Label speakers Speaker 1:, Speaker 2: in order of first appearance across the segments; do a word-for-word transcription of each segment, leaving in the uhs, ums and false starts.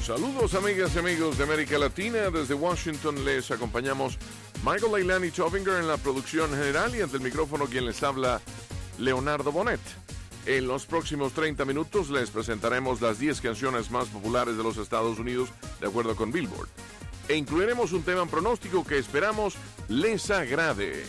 Speaker 1: Saludos amigas y amigos de América Latina. Desde Washington les acompañamos Michael Leilani Chopinger en la producción general y ante el micrófono quien les habla, Leonardo Bonet. En los próximos treinta minutos les presentaremos las diez canciones más populares de los Estados Unidos de acuerdo con Billboard. E incluiremos un tema en pronóstico que esperamos les agrade.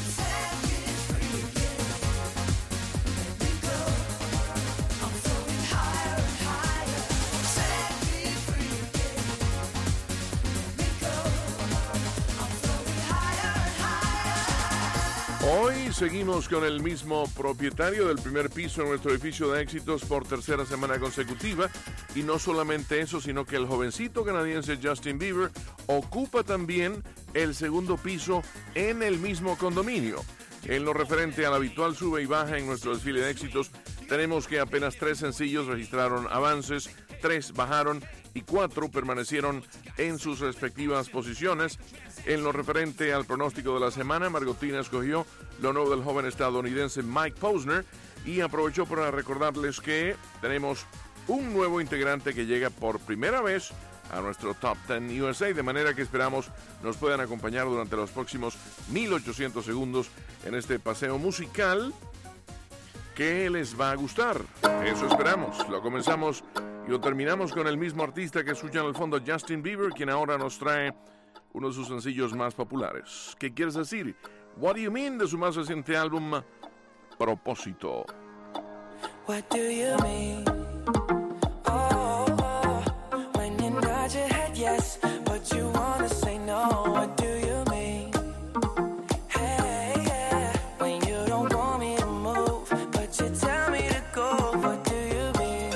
Speaker 1: Hoy seguimos con el mismo propietario del primer piso en nuestro edificio de éxitos por tercera semana consecutiva. Y no solamente eso, sino que el jovencito canadiense Justin Bieber ocupa también el segundo piso en el mismo condominio. En lo referente al habitual sube y baja en nuestro desfile de éxitos, tenemos que apenas tres sencillos registraron avances, tres bajaron y cuatro permanecieron en sus respectivas posiciones. En lo referente al pronóstico de la semana, Margotina escogió lo nuevo del joven estadounidense Mike Posner y aprovechó para recordarles que tenemos un nuevo integrante que llega por primera vez a nuestro Top diez U S A, de manera que esperamos nos puedan acompañar durante los próximos mil ochocientos segundos en este paseo musical que les va a gustar. Eso esperamos. Lo comenzamos y lo terminamos con el mismo artista que escuchan al fondo, Justin Bieber, quien ahora nos trae uno de sus sencillos más populares. ¿Qué quieres decir? What Do You Mean, de su más reciente álbum, Propósito.
Speaker 2: What do you mean? Oh, oh, when you nod your head yes, but you wanna say no. What do you mean? Hey, yeah, when you don't want me to move, but you tell me to go. What do you mean?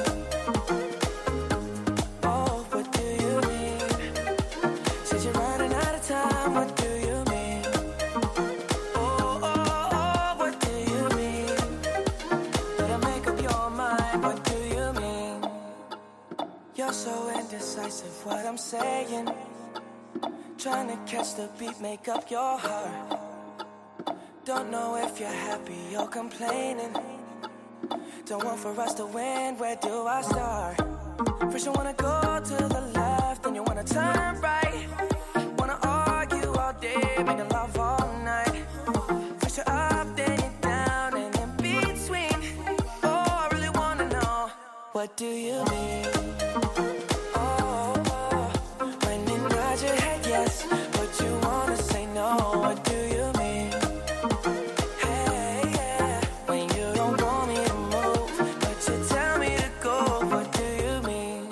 Speaker 2: Oh, what do you mean? Said you're running out of time. What do you mean? Oh, oh, oh, what do you mean? Better make up your mind. What do you mean? You're so indecisive, what I'm saying. Trying to catch the beat, make up your heart. Don't know if you're happy or complaining. Don't want for us to win, where do I start? First you wanna go to the left, then you wanna turn right. Wanna argue all day, making love all night. First you're up, then you're down, and in between. Oh, I really wanna know, what do you mean? Oh, oh, when you nod your head yes, but you wanna say no. What do you mean? Hey, yeah, when you don't want me to move, but you tell me to go. What do you mean?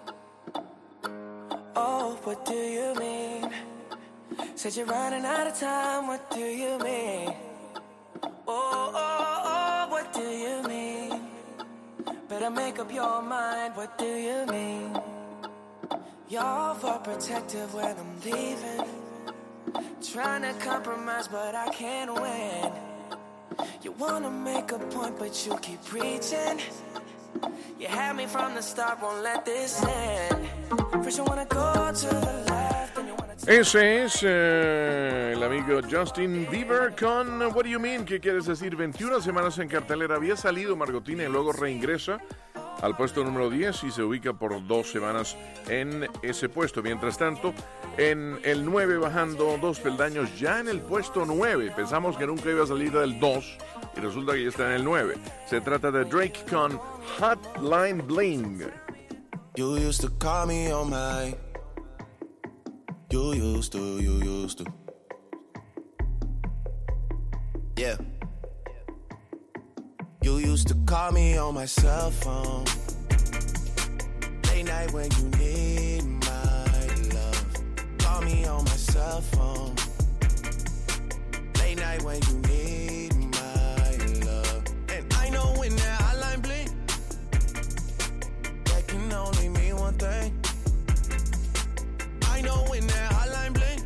Speaker 2: Oh, what do you mean? Said you're running out of time. What do you mean? Oh, oh, oh, what do you mean? Better make up your mind. What do you mean? You're overprotective when I'm leaving. Trying to compromise, but I can't win. You wanna make a point, but you keep preaching. You had me from the start, won't let this end. First you wanna go to the left, then you wanna...
Speaker 1: Ese es eh, el amigo Justin Bieber con What Do You Mean, ¿qué quieres decir? veintiuna semanas en cartelera, había salido Margotina y luego reingresa al puesto número diez y se ubica por dos semanas en ese puesto. Mientras tanto, en el nueve bajando dos peldaños, ya en el puesto nueve. Pensamos que nunca iba a salir del dos y resulta que ya está en el nueve. Se trata de Drake con Hotline Bling.
Speaker 3: You used to call me on my... You used to, you used to. Yeah. You used to call me on my cell phone. Late night when you need my love. Call me on my cell phone. Late night when you need my love. And I know when that hotline blink, that can only mean one thing. I know when that hotline blink,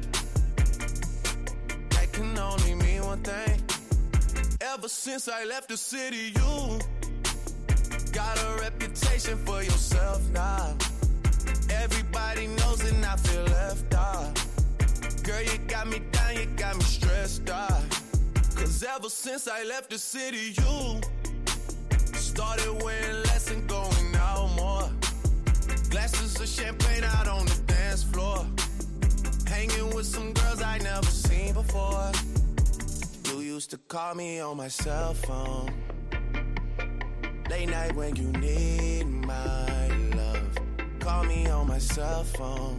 Speaker 3: that can only mean one thing. Ever since I left the city, you got a reputation for yourself now. Everybody knows and I feel left out. Girl, you got me down, you got me stressed out. Cause ever since I left the city, you started wearing less and going out more. Glad Glasses of champagne out on the dance floor. Hanging with some girls I never seen before. You used to call me on my cell phone. Late night when you need my love. Call me on my cell phone.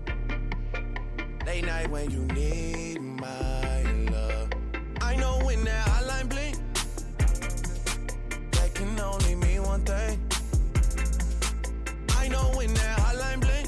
Speaker 3: Late night when you need my love. I know when that hotline blink, that can only mean one thing. I know when that hotline blink,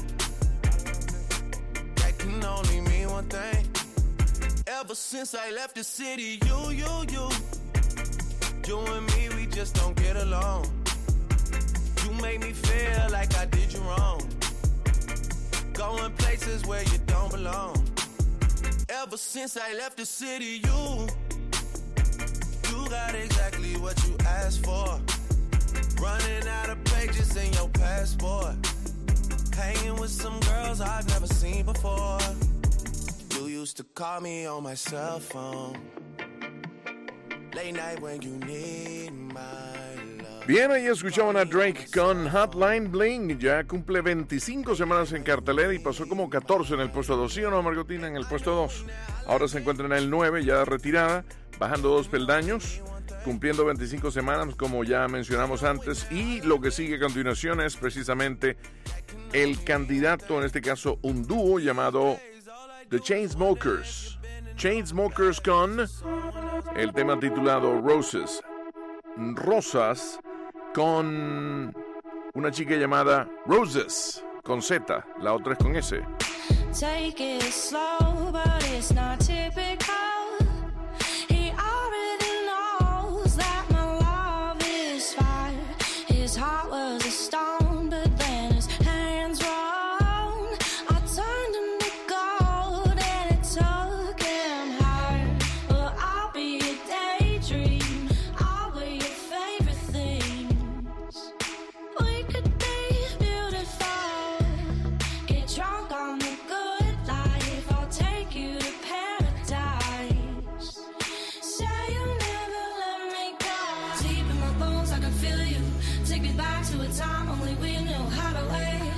Speaker 3: that can only mean one thing. Ever since I left the city, you, you, you, you and me, we just don't get along. You make me feel like I did you wrong. Going places where you don't belong. Ever since I left the city, you, you got exactly what you asked for. Running out of pages in your passport. Hanging with some girls I've never seen before. You used to call me on my cell phone. Late night when you need my love.
Speaker 1: Bien, ahí escuchaban a Drake con Hotline Bling. Ya cumple veinticinco semanas en cartelera y pasó como catorce en el puesto dos. ¿Sí o no, Margotina? En el puesto dos. Ahora se encuentra en el nueve, ya retirada, bajando dos peldaños, cumpliendo veinticinco semanas, como ya mencionamos antes. Y lo que sigue a continuación es precisamente el candidato, en este caso un dúo llamado The Chainsmokers. Chainsmokers con el tema titulado Roses. Rosas con una chica llamada Roses, con Z, la otra es con S.
Speaker 4: Take it slow, but it's not typical. He already knows that my love is fire. His heart was a stone, but then his hands were on. I turned him to gold and it took him higher. Well, I'll be a daydream. I'll be your favorite things. We could be beautiful. Get drunk on the good life. I'll take you to paradise. Say you'll never let me go. Deep in my bones, I can feel you. Take me back to a time only we knew how to wait.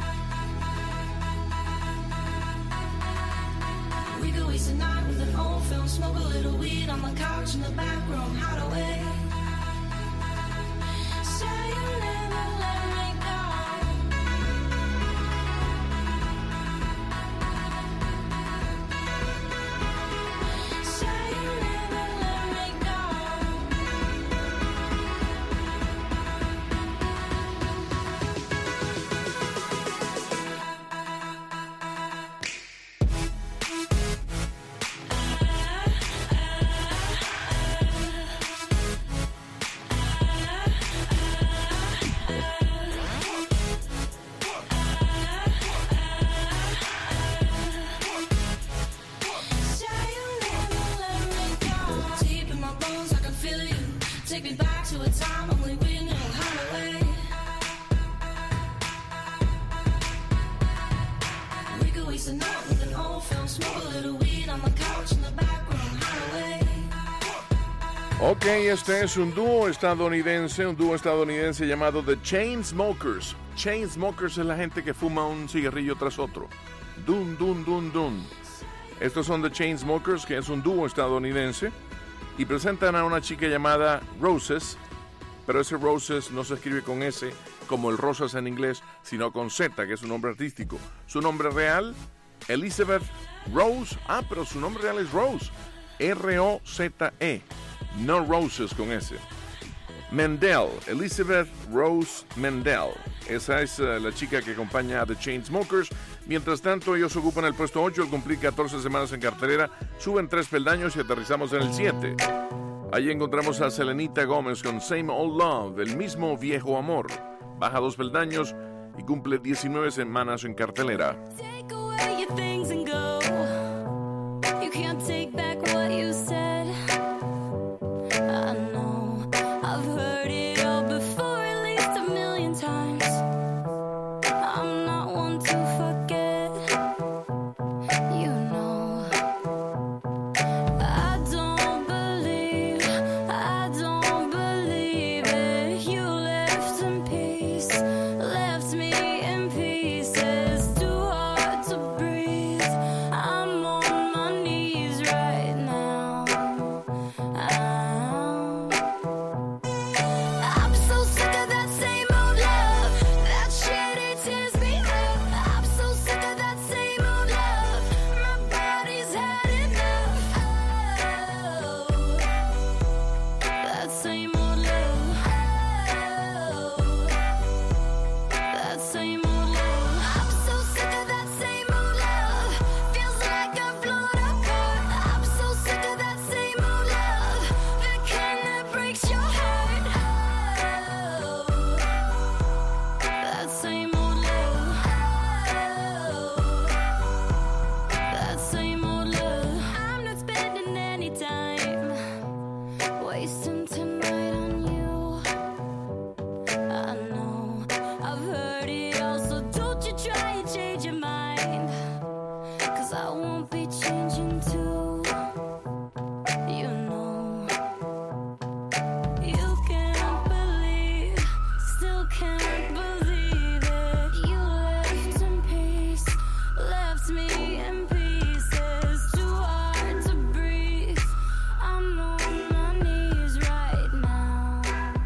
Speaker 4: We could waste a night with an old film, smoke a little weed on the couch in the back room. How to wait. Say you'll never let me go. Say you'll never let me go. Say you'll never let me go. Deep in my bones, I can feel you. Take me back to a time only we knew how to wait. We could waste a night with an old film, smoke a little weed on the couch in the back room. How to wait.
Speaker 1: Ok, este es un dúo estadounidense, un dúo estadounidense llamado The Chainsmokers. Chainsmokers es la gente que fuma un cigarrillo tras otro. Dun, dun, dun, dun. Estos son The Chainsmokers, que es un dúo estadounidense, y presentan a una chica llamada Roses, pero ese Roses no se escribe con S, como el rosas en inglés, sino con Z, que es un nombre artístico. Su nombre real, Elizabeth Rose. Ah, pero su nombre real es Rose. R O Z E. No Roses con S. Mendel, Elizabeth Rose Mendel. Esa es uh, la chica que acompaña a The Chainsmokers. Mientras tanto, ellos ocupan el puesto ocho al cumplir catorce semanas en cartelera. Suben tres peldaños y aterrizamos en el siete. Allí encontramos a Selenita Gómez con Same Old Love, el mismo viejo amor. Baja dos peldaños y cumple diecinueve semanas en cartelera.
Speaker 4: Take away your things and go. You can't take back what you said. I know I've heard it all before, at least a million times. I'm not one to forget. You know I don't believe, I don't believe it. You left in peace, left me in peace. spend tonight on you. I know I've heard it all, so don't you try and change your mind, 'cause I won't be changing too. You know, you can't believe, still can't believe it. You left in peace, left me in pieces, too hard to breathe. I'm on my knees right now.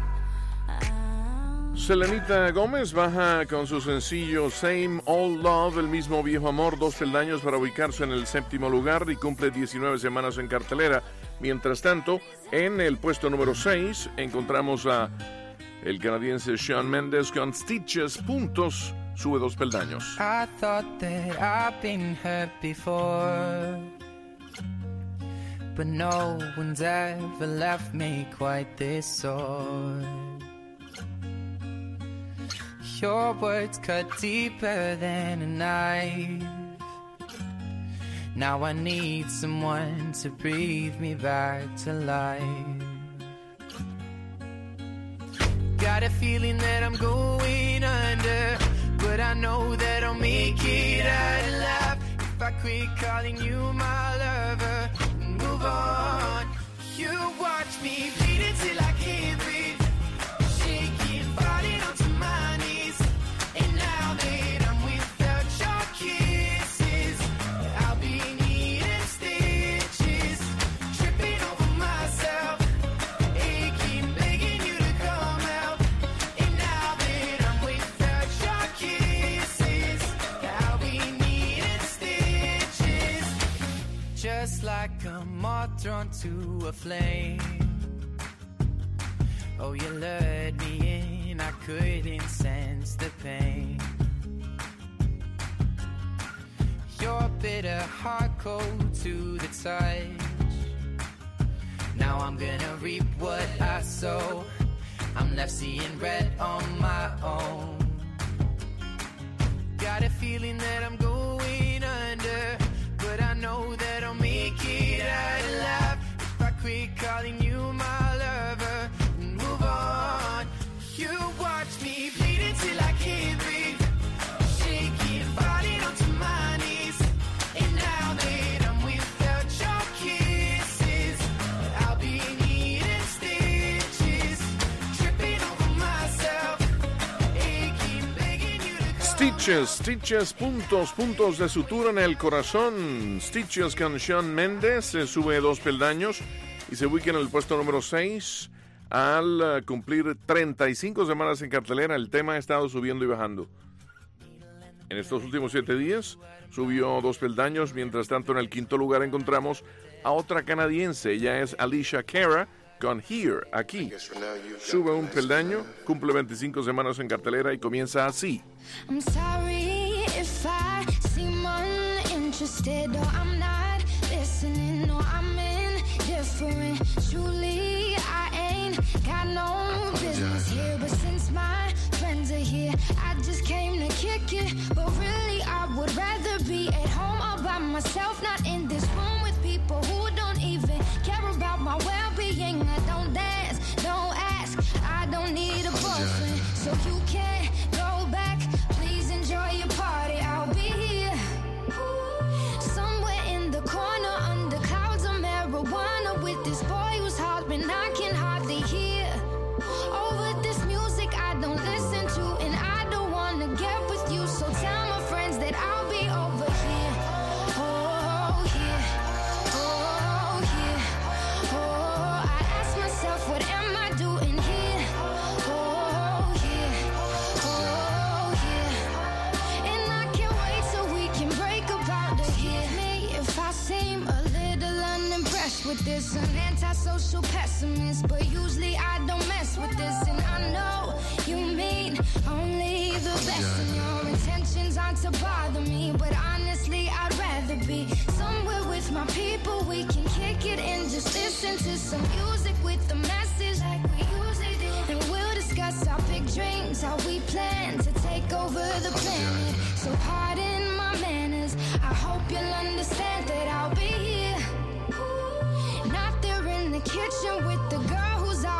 Speaker 4: I'm
Speaker 1: Selenita Gómez baja con su sencillo Same Old Love, el mismo viejo amor, dos peldaños para ubicarse en el séptimo lugar y cumple diecinueve semanas en cartelera. Mientras tanto, en el puesto número seis encontramos a el canadiense Shawn Mendes con Stitches, puntos, sube dos peldaños.
Speaker 5: I thought that I've been hurt before, but no one's ever left me quite this sore. Your words cut deeper than a knife. Now I need someone to breathe me back to life. Got a feeling that I'm going under, but I know that I'll make it out alive if I quit calling you my lover and move on. You watch me bleed until I can't breathe, shaking, falling onto my knees. And now that I'm without your kisses, I'll be needing stitches, tripping over myself, aching, begging you to come out. And now that I'm without your kisses, I'll be needing stitches, just like a moth drawn to a flame. Oh, you lured me in, I couldn't sense the pain. Your bitter heart cold to the touch. Now I'm gonna reap what I sow. I'm left seeing red on my own. Got a feeling that I'm going under, but I know that I'll make it out alive if I quit calling you my lover and move on. You watch me bleed until I can't breathe, shaking, falling onto my knees. And now that I'm without your kisses, I'll be needing stitches, tripping over myself, aching, begging you to come.
Speaker 1: Stitches, Stitches, puntos, puntos de sutura en el corazón. Stitches con Shawn Mendes se sube dos peldaños y se ubica en el puesto número seis. Al uh, cumplir treinta y cinco semanas en cartelera, el tema ha estado subiendo y bajando. En estos últimos siete días subió dos peldaños. Mientras tanto, en el quinto lugar encontramos a otra canadiense. Ella es Alicia Cara con Here, aquí. Sube un peldaño, cumple veinticinco semanas en cartelera y comienza así.
Speaker 4: I'm sorry if I seem uninterested, or I'm not listening, or I'm indifferent. Truly, I ain't got no business here, but since my friends are here, I just came to kick it. But really, I would rather be at home all by myself, not in this room with people who don't even care about my well-being. I don't dance, don't ask, I don't need a boyfriend, so you can't go back. Please enjoy your party, I'll be here, somewhere in the corner under clouds of marijuana, with this boy whose heartbeat I can hardly hear. Over this music I don't listen to, and I don't wanna get with you, so tell my friends that I'll be over here. Oh, here, oh, here, oh, I ask myself, what am I doing here? Oh, here, oh, here, and I can't wait so we can break about it here. Me, if I seem a little unimpressed with this, an antisocial pessimist, but usually I don't mess with this, and I know you mean only the best, and your intentions aren't to bother me, but honestly I'd rather be somewhere with my people. We can kick it and just listen to some music with the message like we usually do, and we'll discuss our big dreams, how we plan to take over the planet. So pardon my manners, I hope you'll understand that I'll be here, not there in the kitchen with the girl who's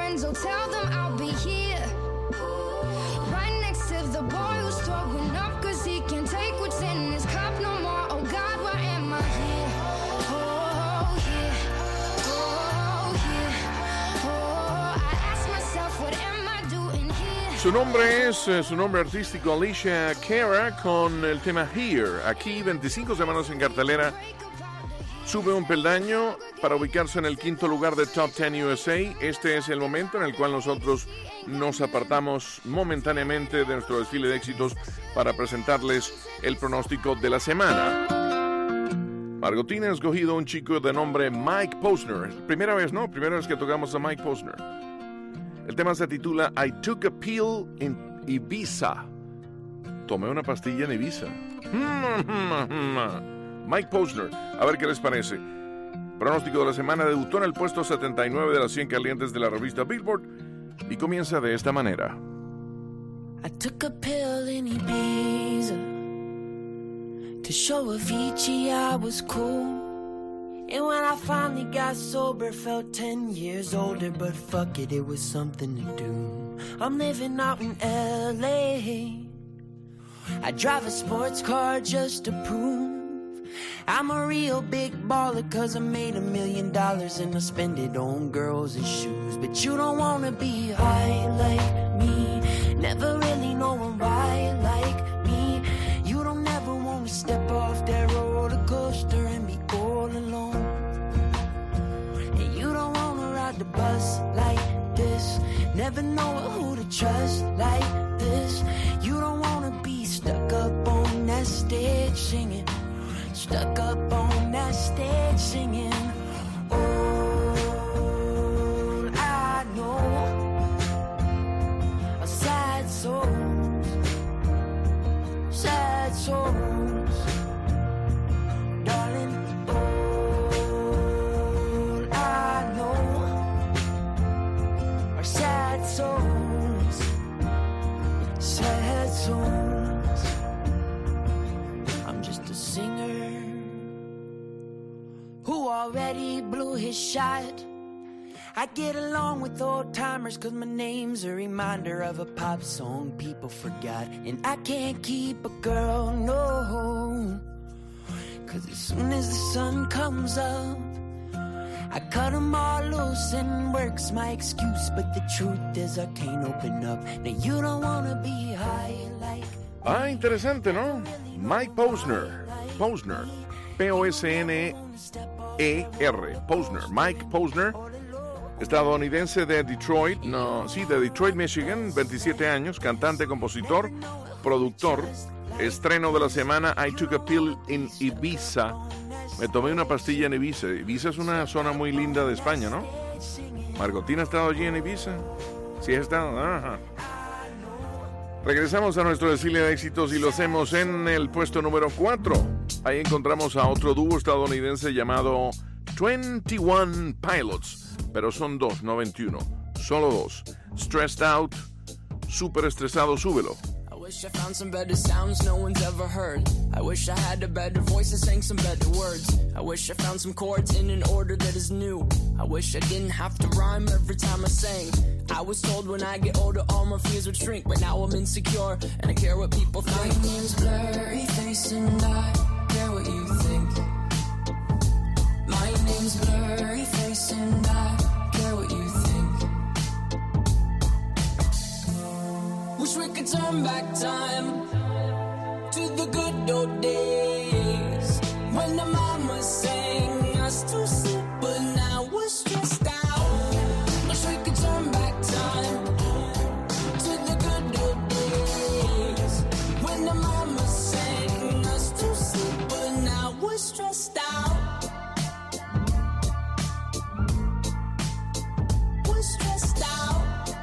Speaker 4: friends, oh, tell them I'll be here. Right next to the boy who's throwing up, cause he can't take what's in his cup no more. Oh God, why am I here? Oh, here. Oh, here. Oh, I ask myself, what am I doing here?
Speaker 1: Su nombre es, eh, su nombre artístico, Alicia Cara, con el tema Here. Aquí, veinticinco semanas en cartelera. Sube un peldaño para ubicarse en el quinto lugar de Top diez U S A. Este es el momento en el cual nosotros nos apartamos momentáneamente de nuestro desfile de éxitos para presentarles el pronóstico de la semana. Margotina ha escogido un chico de nombre Mike Posner. Primera vez, ¿no? Primera vez que tocamos a Mike Posner. El tema se titula I Took a Pill in Ibiza. Tomé una pastilla en Ibiza. Mike Posner, a ver qué les parece. Pronóstico de la semana, debutó en el puesto setenta y nueve de las cien calientes de la revista Billboard y comienza de esta manera.
Speaker 2: I took a pill in Ibiza to show Avicii I was cool. And when I finally got sober, felt ten years older. But fuck it, it was something to do. I'm living out in L A. I drive a sports car just to prove I'm a real big baller, cause I made a million dollars and I spend it on girls and shoes. But you don't wanna be high like me, never really knowing why like me. You don't ever wanna step off that roller coaster and be all alone. And you don't wanna ride the bus like this, never know who to trust like this. You don't wanna be stuck up on that stage singing, stuck up on that stage singing. All I know are sad souls, sad souls, darling. All I know are sad souls, sad souls. I'm just a singer who already blew his shot. I get along with old timers cause my name's a reminder of a pop song people forgot. And I can't keep a girl, no, cause as soon as the sun comes up I cut them all loose and work's my excuse. But the truth is I can't open up. Now you don't wanna be high like.
Speaker 1: Ah, interesante, ¿no? Mike Posner. Posner. P O S N E R. Posner. Mike Posner. Estadounidense de Detroit. No, sí, de Detroit, Michigan. veintisiete años. Cantante, compositor, productor. Estreno de la semana, I Took a Pill in Ibiza. Me tomé una pastilla en Ibiza. Ibiza es una zona muy linda de España, ¿no? Margotina ha estado allí en Ibiza. Sí, ha estado. Ajá. Regresamos a nuestro desfile de éxitos y lo hacemos en el puesto número cuatro. Ahí encontramos a otro dúo estadounidense llamado veintiuno Pilots, pero son dos, no veintiuno, solo dos. Stressed Out, súper estresado, súbelo.
Speaker 6: I wish I found some better sounds no one's ever heard. I wish I had a better voice and sang some better words. I wish I found some chords in an order that is new. I wish I didn't have to rhyme every time I sang. I was told when I get older all my fears would shrink, but now I'm insecure and I care what people think.
Speaker 2: My name's Blurry Face and I care what you think. My name's Blurry Face and I care what you think.
Speaker 6: Wish we could turn back time to the good old days when the mama sang us to sleep, but now we're stressed out. Wish we could turn back time to the good old days when the mama sang us to sleep, but now we're stressed out. We're stressed out.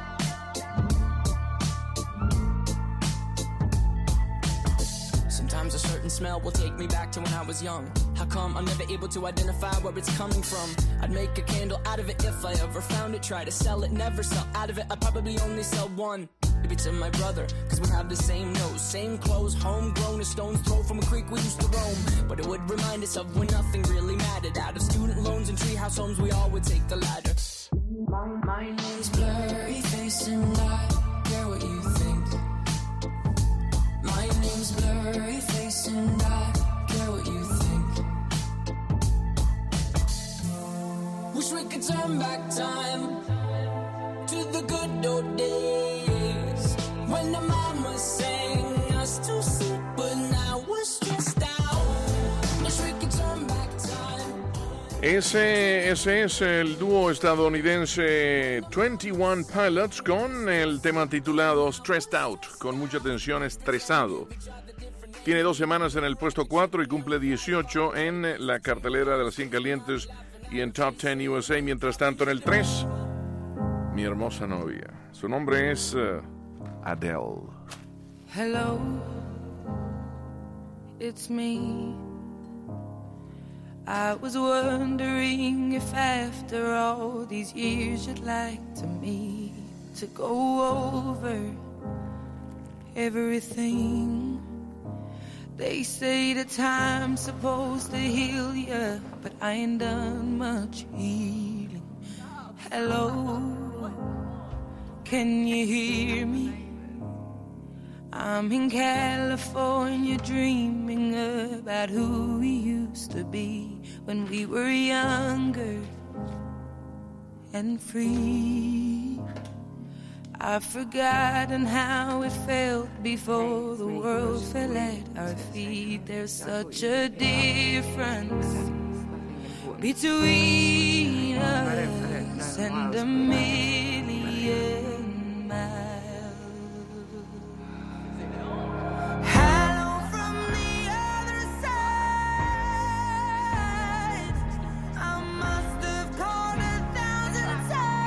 Speaker 6: Sometimes a certain smell will take me back to when I was young. How come I'm never able to identify where it's coming from? I'd make a candle out of it if I ever found it. Try to sell it, never sell out of it. I'd probably only sell one. Maybe to my brother, cause we have the same nose, same clothes, homegrown, a stone's throw from a creek we used to roam. But it would remind us of when nothing really mattered. Out of student loans and treehouse homes, we all would take the ladder.
Speaker 2: My, my name's Blurry
Speaker 6: we could turn back time to the good old days when the mama sang us to sleep, but now we're stressed out. Wish we could turn back time.
Speaker 1: Ese, ese es el dúo estadounidense twenty-one Pilots con el tema titulado Stressed Out, con mucha atención, estresado. Tiene dos semanas en el puesto cuatro y cumple dieciocho en la cartelera de las cien calientes y en Top ten U S A. Mientras tanto, en el tres, mi hermosa novia. Su nombre es uh, Adele.
Speaker 7: Hello, it's me. I was wondering if after all these years you'd like to me to go over everything. They say the time's supposed to heal ya, but I ain't done much healing. Hello, can you hear me? I'm in California dreaming about who we used to be when we were younger and free. I've forgotten how it felt before the world fell at our feet. There's such a difference between us and a million miles. Hello from the other side. I must have called a thousand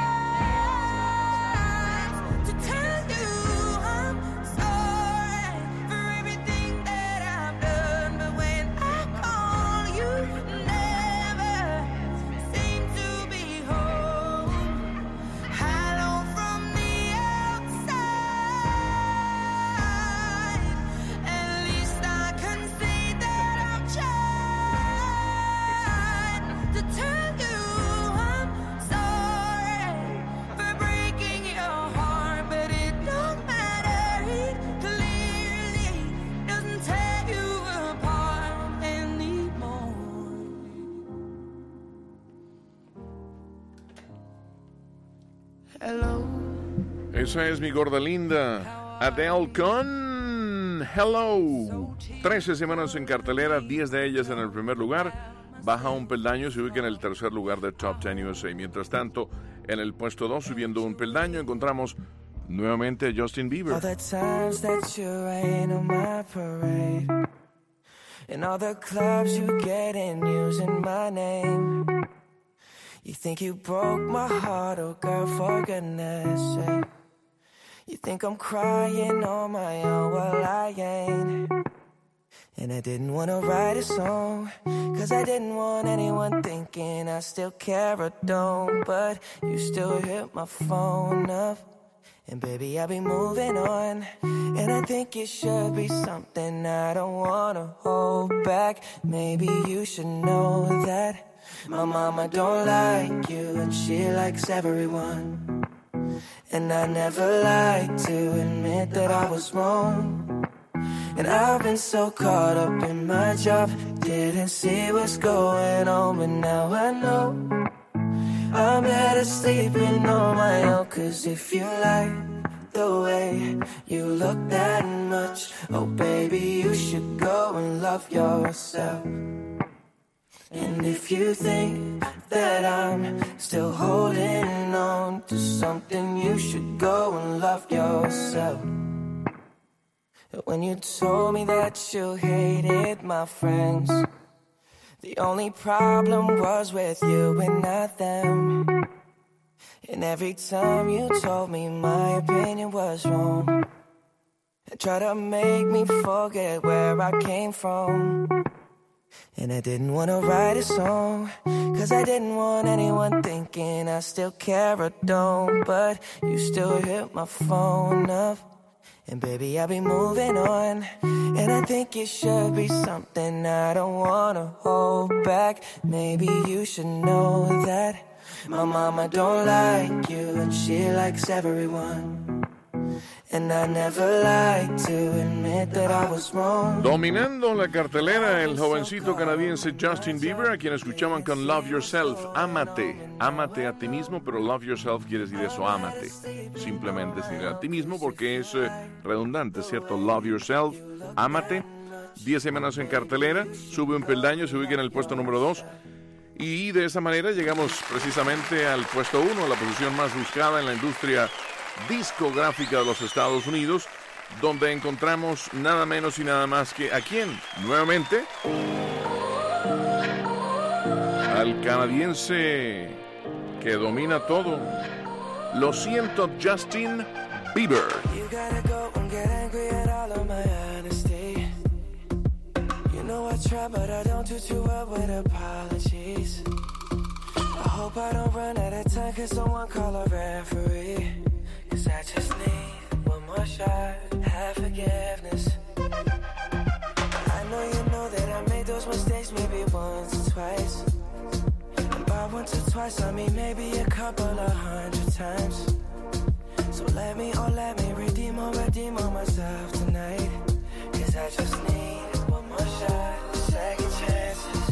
Speaker 7: times to tell you I'm sorry for everything that I've done, but when I call you never seem to be home. Hello from the outside. At least I can say that I've tried to tell you I'm sorry for breaking your heart, but it don't matter. It clearly doesn't tear you apart anymore. Hello.
Speaker 1: Esa es mi gorda linda, Adele con Hello. trece semanas en cartelera, diez de ellas en el primer lugar. Baja un peldaño, se ubica en el tercer lugar de Top ten U S A. Mientras tanto, en el puesto dos, subiendo un peldaño, encontramos nuevamente a Justin Bieber.
Speaker 2: All the times that you rain on my parade, and all the clubs you get in using my name. You think you broke my heart, oh girl, for goodness sake. You think I'm crying on my own, well I ain't. And I didn't want to write a song, cause I didn't want anyone thinking I still care or don't. But you still hit my phone up, and baby I'll be moving on. And I think it should be something I don't want to hold back. Maybe you should know that my mama don't like you, and she likes everyone. And I never like to admit that I was wrong. And I've been so caught up in my job, didn't see what's going on, but now I know I'm better sleeping on my own. Cause if you like the way you look that much, oh baby, you should go and love yourself. And if you think that I'm still holding on to something, you should go and love yourself. When you told me that you hated my friends, the only problem was with you and not them. And every time you told me my opinion was wrong, and tried to make me forget where I came from. And I didn't want to write a song, cause I didn't want anyone thinking I still care or don't. But you still hit my phone up, and baby I'll be moving on. And I think it should be something I don't want to hold back. Maybe you should know that my mama don't like you, and she likes everyone. And I never like to admit that I was wrong.
Speaker 1: Dominando la cartelera, el jovencito canadiense Justin Bieber, a quien escuchaban con Love Yourself, ámate, ámate a ti mismo, pero Love Yourself quiere decir eso, ámate, simplemente decir a ti mismo, porque es eh, redundante, ¿cierto? Love Yourself, ámate, diez semanas en cartelera, sube un peldaño, se ubica en el puesto número dos, y de esa manera llegamos precisamente al puesto uno, la posición más buscada en la industria discográfica de los Estados Unidos, donde encontramos nada menos y nada más que ¿a quién? Nuevamente al canadiense que domina todo. Lo siento, Justin Bieber.
Speaker 2: You gotta go and get angry at all of my honesty. You know I try, but I don't do too well with apologies. I hope I don't run out of time, cause someone call a referee. Cause I just need one more shot, have forgiveness. I know you know that I made those mistakes maybe once or twice. And by once or twice I mean maybe a couple of hundred times. So let me, oh let me redeem or redeem on myself tonight. Cause I just need one more shot, second chances.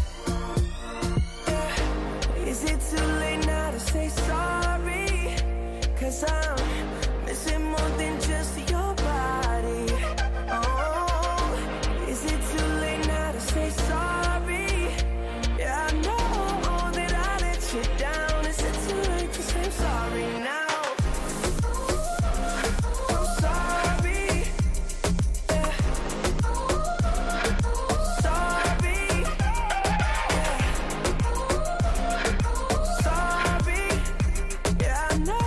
Speaker 2: Yeah. Is it too late now to say sorry? Cause I'm missing more than just your body. Oh, is it too late now to say sorry? Yeah, I know that I let you down. Is it too late to say sorry now? I'm sorry. Yeah. Sorry. Yeah. Sorry. Yeah, I know.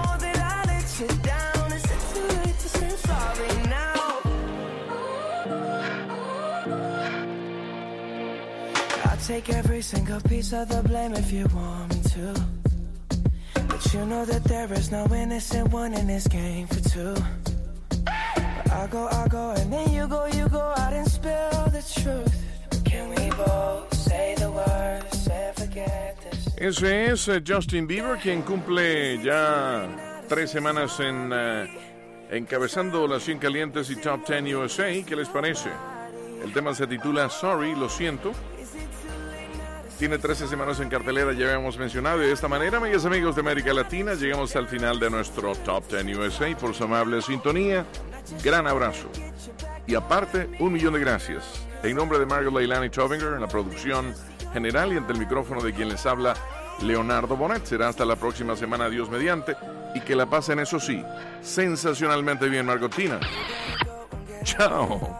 Speaker 2: Take every single piece of the blame if you want me to. But you know that there is no innocent one in this game for two. But I go, I go, and then you go, you go out and spill the truth. Can we both say the words and forget this?
Speaker 1: Ese es uh, Justin Bieber, quien cumple ya tres semanas en uh, encabezando las cien calientes y Top ten U S A. ¿Qué les parece? El tema se titula Sorry, lo siento. Tiene trece semanas en cartelera, ya habíamos mencionado. Y de esta manera, amigas y amigos de América Latina, llegamos al final de nuestro Top ten U S A. Por su amable sintonía, gran abrazo. Y aparte, un millón de gracias. En nombre de Margot Leilani Tovinger, en la producción general y ante el micrófono de quien les habla, Leonardo Bonet. Será hasta la próxima semana, Dios mediante. Y que la pasen, eso sí, sensacionalmente bien, Margotina. Chao.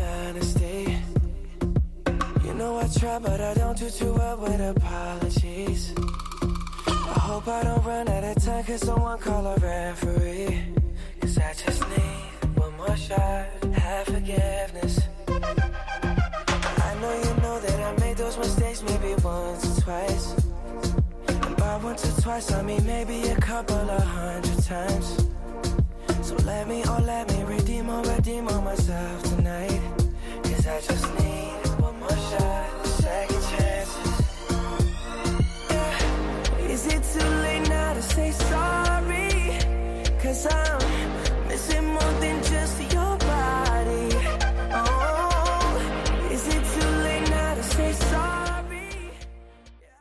Speaker 2: I try, but I don't do too well with apologies. I hope I don't run out of time, cause someone call a referee. Cause I just need one more shot, have forgiveness. I know you know that I made those mistakes maybe once or twice. And by once or twice I mean maybe a couple of hundred times. So let me, oh let me redeem or redeem on myself tonight. Cause I just need one more shot, second chances. Yeah. Is it too late now to say sorry? Cause I'm